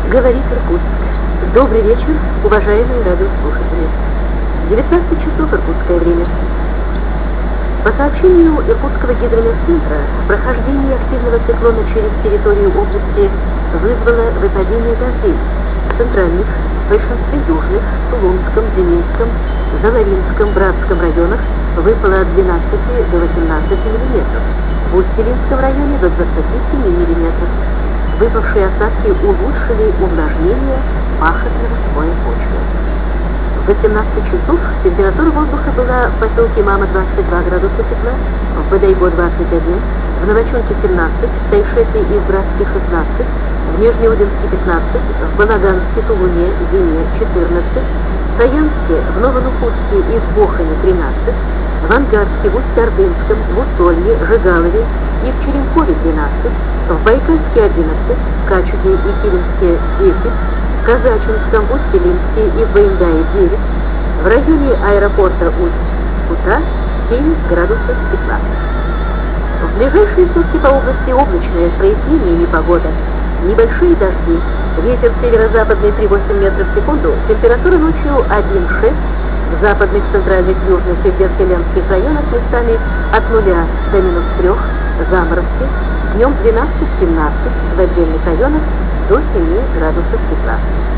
Говорит Иркутск. Добрый вечер, уважаемые радиослушатели. 19 часов иркутское время. По сообщению Иркутского гидрометцентра, прохождение активного циклона через территорию области вызвало выпадение дождей в центральных, большинстве южных, Тулунском, Зиминском, Заларинском, Братском районах выпало от 12 до 18 мм, в Усть-Илимском районе до 27 мм. Выпавшие осадки улучшили увлажнение пахотного слоя почвы. В 18 часов температура воздуха была в поселке Мама 22 градуса тепла, в Бодайбо 21, в Новочунке 17, в Тайшете и в Братске 16, в Нижнеудинске 15, в Балаганске, Тулуне, Зиме 14, в Саянске, в Новонухудске и в Бохане 13, в Ангарске, в Усть-Ордынском, в Усолье, Жигалове и в Черемкове 12, в Байкальске 11, в Качуге и Килимске 10, в Казачинском, в Усть-Илимске и в Баиндае 9, в районе аэропорта Усть-Кута 7 градусов тепла. В ближайшие сутки по области облачное, с прояснениями погода, небольшие дожди, ветер северо-западный 3,8 метров в секунду, температура ночью 1,6, в западных, центральных, южных и Верхоленских районах местами от 0 до -3, заморозки, днем 12-17, в отдельных районах до 7 градусов тепла.